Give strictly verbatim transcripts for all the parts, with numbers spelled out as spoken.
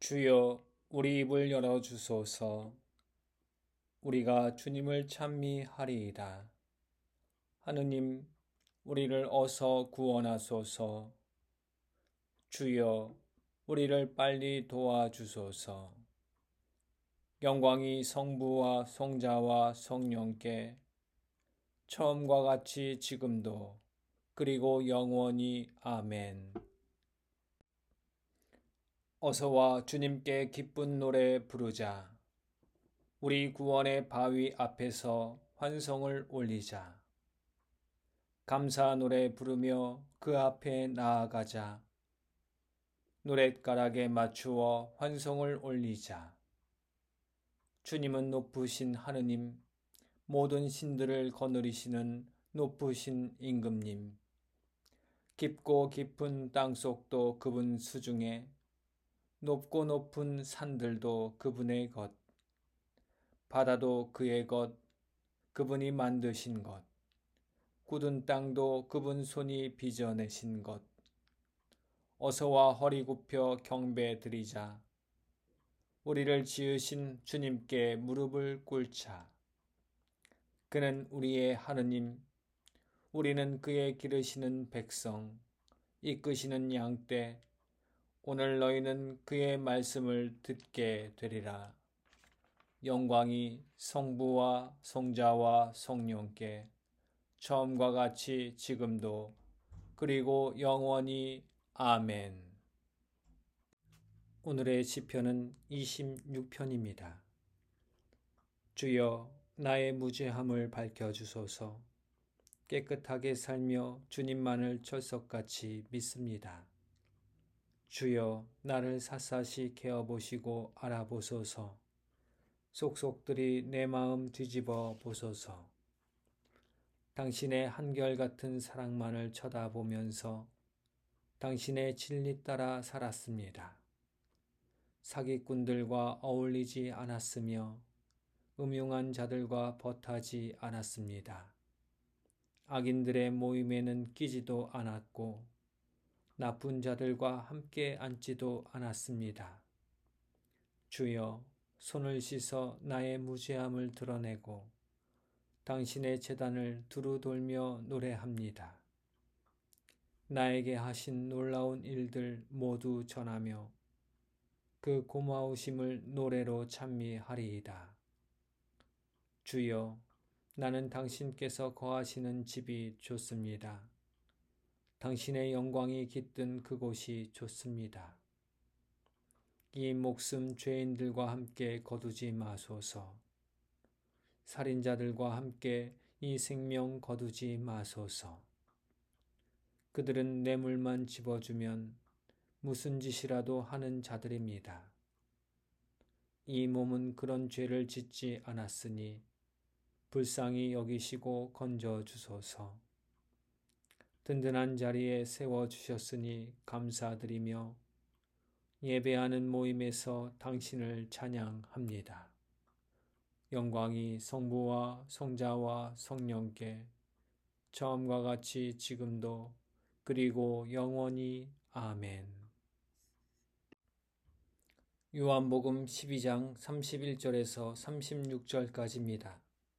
주여, 우리 입을 열어주소서. 우리가 주님을 찬미하리이다. 하느님, 우리를 어서 구원하소서. 주여, 우리를 빨리 도와주소서. 영광이 성부와 성자와 성령께 처음과 같이 지금도 그리고 영원히 아멘. 어서와 주님께 기쁜 노래 부르자. 우리 구원의 바위 앞에서 환성을 올리자. 감사 노래 부르며 그 앞에 나아가자. 노랫가락에 맞추어 환성을 올리자. 주님은 높으신 하느님, 모든 신들을 거느리시는 높으신 임금님. 깊고 깊은 땅속도 그분 수중에, 높고 높은 산들도 그분의 것, 바다도 그의 것, 그분이 만드신 것, 굳은 땅도 그분 손이 빚어내신 것. 어서와 허리 굽혀 경배 드리자. 우리를 지으신 주님께 무릎을 꿇자. 그는 우리의 하느님, 우리는 그의 기르시는 백성, 이끄시는 양떼. 오늘 너희는 그의 말씀을 듣게 되리라. 영광이 성부와 성자와 성령께 처음과 같이 지금도 그리고 영원히 아멘. 오늘의 시편은 이십육 편입니다. 주여, 나의 무죄함을 밝혀주소서. 깨끗하게 살며 주님만을 철석같이 믿습니다. 주여, 나를 샅샅이 케어보시고 알아보소서. 속속들이 내 마음 뒤집어 보소서. 당신의 한결같은 사랑만을 쳐다보면서 당신의 진리 따라 살았습니다. 사기꾼들과 어울리지 않았으며 음흉한 자들과 벗하지 않았습니다. 악인들의 모임에는 끼지도 않았고 나쁜 자들과 함께 앉지도 않았습니다. 주여, 손을 씻어 나의 무죄함을 드러내고 당신의 제단을 두루 돌며 노래합니다. 나에게 하신 놀라운 일들 모두 전하며 그 고마우심을 노래로 찬미하리이다. 주여, 나는 당신께서 거하시는 집이 좋습니다. 당신의 영광이 깃든 그곳이 좋습니다. 이 목숨 죄인들과 함께 거두지 마소서. 살인자들과 함께 이 생명 거두지 마소서. 그들은 뇌물만 집어주면 무슨 짓이라도 하는 자들입니다. 이 몸은 그런 죄를 짓지 않았으니 불쌍히 여기시고 건져주소서. 든든한 자리에 세워주셨으니 감사드리며 예배하는 모임에서 당신을 찬양합니다. 영광이 성부와 성자와 성령께 처음과 같이 지금도 그리고 영원히 아멘. 요한복음 십이 장 삼십일 절에서 삼십육 절까지입니다.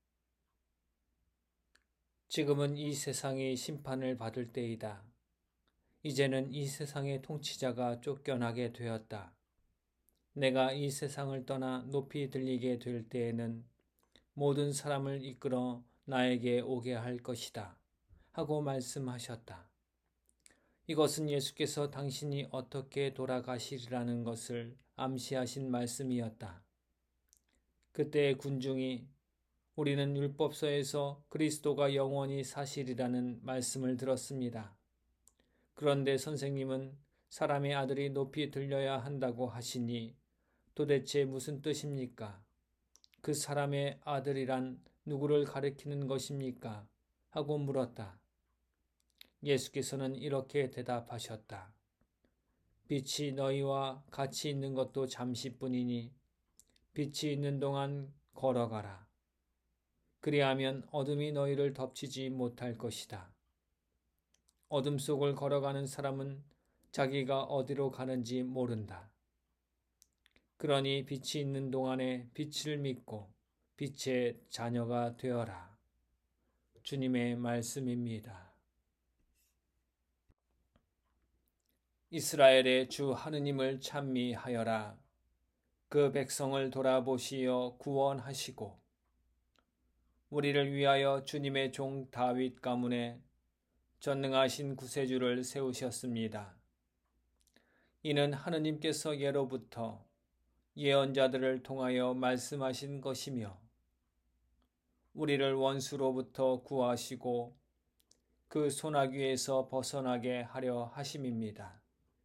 지금은 이 세상이 심판을 받을 때이다. 이제는 이 세상의 통치자가 쫓겨나게 되었다. 내가 이 세상을 떠나 높이 들리게 될 때에는 모든 사람을 이끌어 나에게 오게 할 것이다. 하고 말씀하셨다. 이것은 예수께서 당신이 어떻게 돌아가시리라는 것을 암시하신 말씀이었다. 그때의 군중이 우리는 율법서에서 그리스도가 영원히 사시리라는 말씀을 들었습니다. 그런데 선생님은 사람의 아들이 높이 들려야 한다고 하시니 도대체 무슨 뜻입니까? 그 사람의 아들이란 누구를 가리키는 것입니까? 하고 물었다. 예수께서는 이렇게 대답하셨다. 빛이 너희와 같이 있는 것도 잠시뿐이니 빛이 있는 동안 걸어가라. 그리하면 어둠이 너희를 덮치지 못할 것이다. 어둠 속을 걸어가는 사람은 자기가 어디로 가는지 모른다. 그러니 빛이 있는 동안에 빛을 믿고 빛의 자녀가 되어라. 주님의 말씀입니다. 이스라엘의 주 하느님을 찬미하여라. 그 백성을 돌아보시어 구원하시고 우리를 위하여 주님의 종 다윗 가문에 전능하신 구세주를 세우셨습니다. 이는 하느님께서 예로부터 예언자들을 통하여 말씀하신 것이며 우리를 원수로부터 구하시고 그 소나귀에서 벗어나게 하려 하심입니다.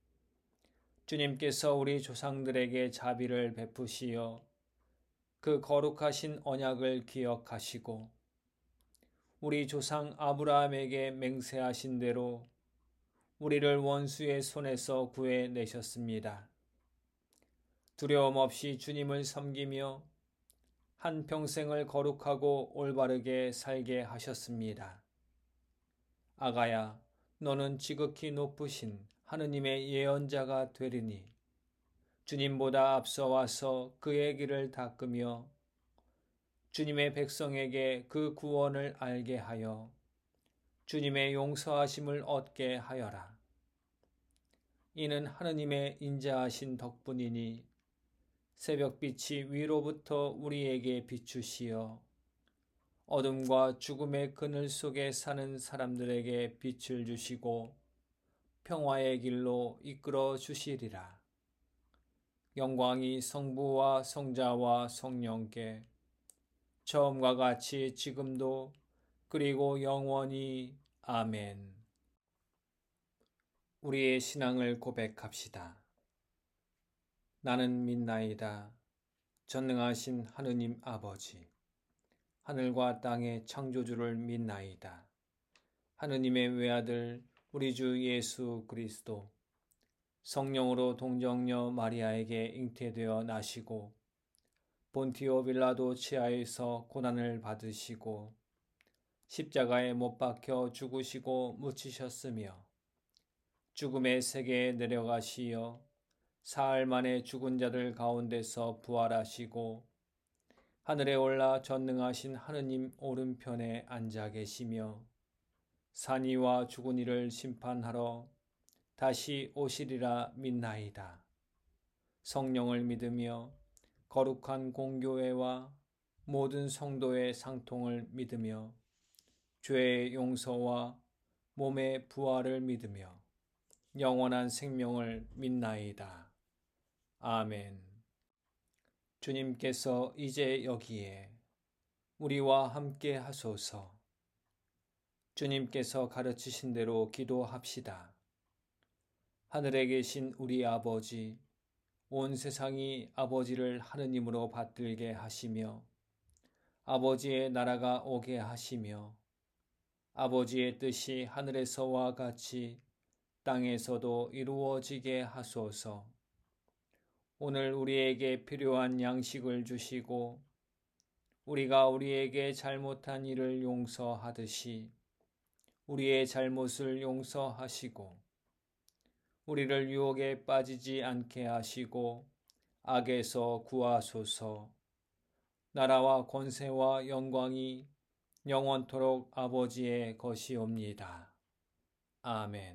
주님께서 우리 조상들에게 자비를 베푸시어 그 거룩하신 언약을 기억하시고 우리 조상 아브라함에게 맹세하신 대로 우리를 원수의 손에서 구해내셨습니다. 두려움 없이 주님을 섬기며 한평생을 거룩하고 올바르게 살게 하셨습니다. 아가야, 너는 지극히 높으신 하느님의 예언자가 되리니 주님보다 앞서와서 그의 길을 닦으며 주님의 백성에게 그 구원을 알게 하여 주님의 용서하심을 얻게 하여라. 이는 하느님의 인자하신 덕분이니 새벽빛이 위로부터 우리에게 비추시어 어둠과 죽음의 그늘 속에 사는 사람들에게 빛을 주시고 평화의 길로 이끌어 주시리라. 영광이 성부와 성자와 성령께 처음과 같이 지금도 그리고 영원히 아멘. 우리의 신앙을 고백합시다. 나는 믿나이다. 전능하신 하느님 아버지, 하늘과 땅의 창조주를 믿나이다. 하느님의 외아들 우리 주 예수 그리스도 성령으로 동정녀 마리아에게 잉태되어 나시고 본티오 빌라도 치하에서 고난을 받으시고 십자가에 못 박혀 죽으시고 묻히셨으며 죽음의 세계에 내려가시어 사흘 만에 죽은 자들 가운데서 부활하시고 하늘에 올라 전능하신 하느님 오른편에 앉아 계시며 산이와 죽은 이를 심판하러 다시 오시리라 믿나이다. 성령을 믿으며 거룩한 공교회와 모든 성도의 상통을 믿으며 죄의 용서와 몸의 부활을 믿으며 영원한 생명을 믿나이다. 아멘. 주님께서 이제 여기에 우리와 함께 하소서. 주님께서 가르치신 대로 기도합시다. 하늘에 계신 우리 아버지, 온 세상이 아버지를 하느님으로 받들게 하시며 아버지의 나라가 오게 하시며 아버지의 뜻이 하늘에서와 같이 땅에서도 이루어지게 하소서. 오늘 우리에게 필요한 양식을 주시고 우리가 우리에게 잘못한 일을 용서하듯이 우리의 잘못을 용서하시고 우리를 유혹에 빠지지 않게 하시고 악에서 구하소서. 나라와 권세와 영광이 영원토록 아버지의 것이옵니다. 아멘.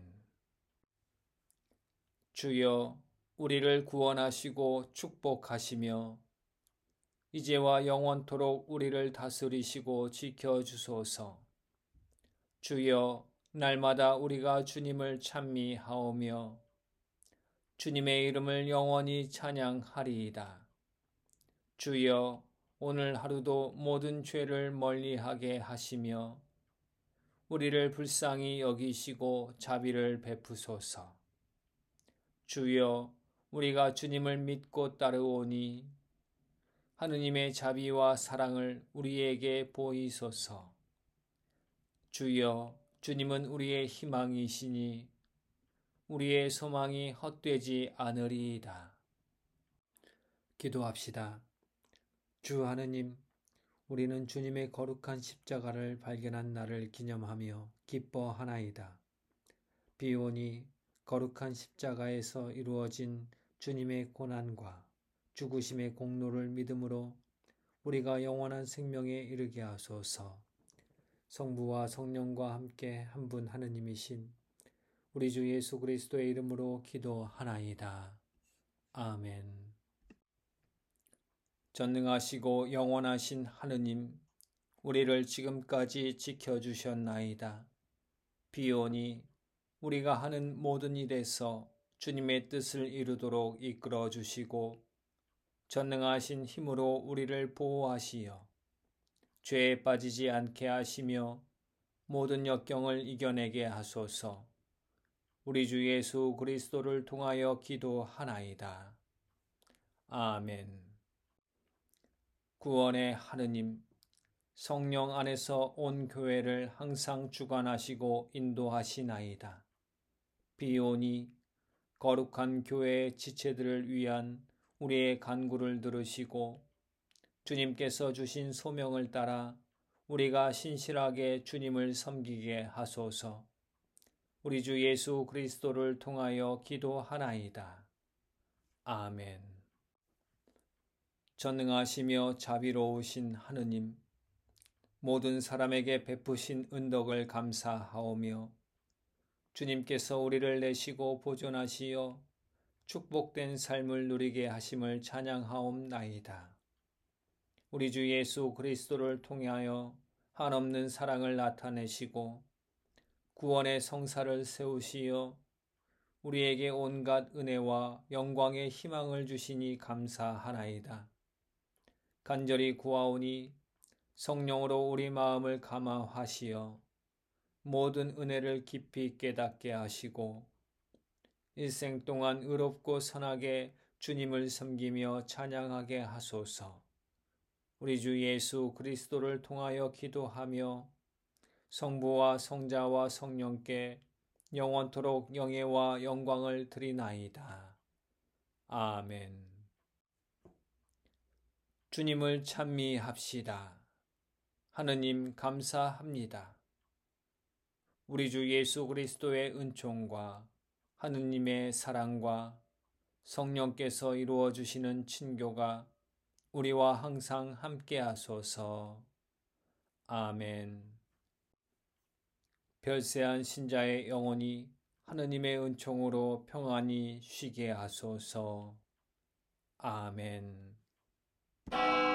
주여, 우리를 구원하시고 축복하시며 이제와 영원토록 우리를 다스리시고 지켜주소서. 주여, 날마다 우리가 주님을 찬미하오며 주님의 이름을 영원히 찬양하리이다. 주여, 오늘 하루도 모든 죄를 멀리하게 하시며 우리를 불쌍히 여기시고 자비를 베푸소서. 주여, 우리가 주님을 믿고 따르오니 하느님의 자비와 사랑을 우리에게 보이소서. 주여, 주님은 우리의 희망이시니 우리의 소망이 헛되지 않으리이다. 기도합시다. 주 하느님, 우리는 주님의 거룩한 십자가를 발견한 날을 기념하며 기뻐하나이다. 비오니 거룩한 십자가에서 이루어진 주님의 고난과 죽으심의 공로를 믿음으로 우리가 영원한 생명에 이르게 하소서. 성부와 성령과 함께 한 분 하느님이신 우리 주 예수 그리스도의 이름으로 기도하나이다. 아멘. 전능하시고 영원하신 하느님, 우리를 지금까지 지켜주셨나이다. 비오니 우리가 하는 모든 일에서 주님의 뜻을 이루도록 이끌어 주시고 전능하신 힘으로 우리를 보호하시어 죄에 빠지지 않게 하시며 모든 역경을 이겨내게 하소서. 우리 주 예수 그리스도를 통하여 기도하나이다. 아멘. 구원의 하느님, 성령 안에서 온 교회를 항상 주관하시고 인도하시나이다. 비오니 거룩한 교회의 지체들을 위한 우리의 간구를 들으시고 주님께서 주신 소명을 따라 우리가 신실하게 주님을 섬기게 하소서. 우리 주 예수 그리스도를 통하여 기도하나이다. 아멘. 전능하시며 자비로우신 하느님, 모든 사람에게 베푸신 은덕을 감사하오며 주님께서 우리를 내시고 보존하시어 축복된 삶을 누리게 하심을 찬양하옵나이다. 우리 주 예수 그리스도를 통하여 한없는 사랑을 나타내시고 구원의 성사를 세우시어 우리에게 온갖 은혜와 영광의 희망을 주시니 감사하나이다. 간절히 구하오니 성령으로 우리 마음을 감화하시어 모든 은혜를 깊이 깨닫게 하시고 일생 동안 의롭고 선하게 주님을 섬기며 찬양하게 하소서. 우리 주 예수 그리스도를 통하여 기도하며 성부와 성자와 성령께 영원토록 영예와 영광을 드리나이다. 아멘. 주님을 찬미합시다. 하느님 감사합니다. 우리 주 예수 그리스도의 은총과 하느님의 사랑과 성령께서 이루어 주시는 친교가 우리와 항상 함께 하소서. 아멘. 별세한 신자의 영혼이 하느님의 은총으로 평안히 쉬게 하소서. 아멘.